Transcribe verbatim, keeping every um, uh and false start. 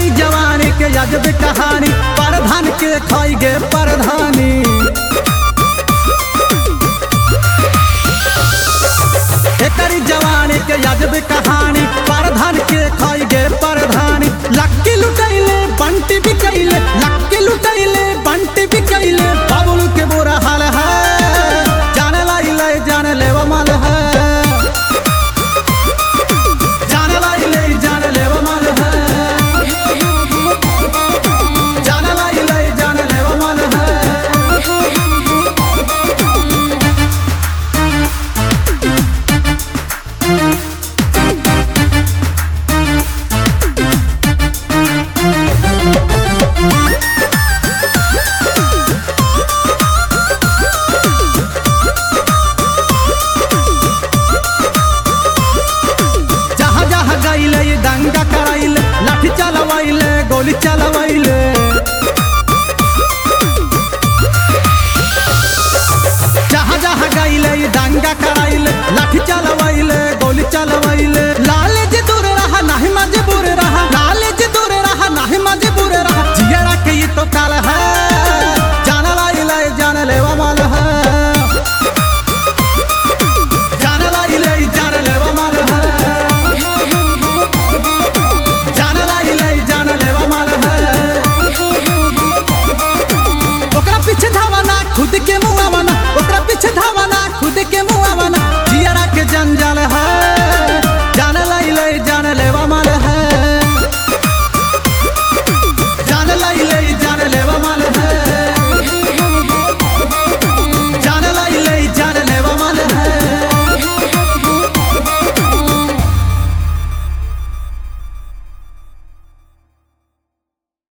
एकरी जवानी के अजब कहानी, प्रधान के खाई गे प्रधानी। एकरी जवानी के अजब कहानी, प्रधान के खाई गे प्रधानी। लक्की लुटैले बंटी बिकैले, लक्की लुटैले बंटी बिकैले, बाबुल के बुरा हाल है, जाने लाइले जाने लेवा माल है, जाने लाइले जाने लेवा माल है, जाने लाइले जाने लेवा माल है। दंगा कराइले, लाठी चलवाइले, गोली चलवाइले, जहाँ जहाँ गइले दंगा कराइले,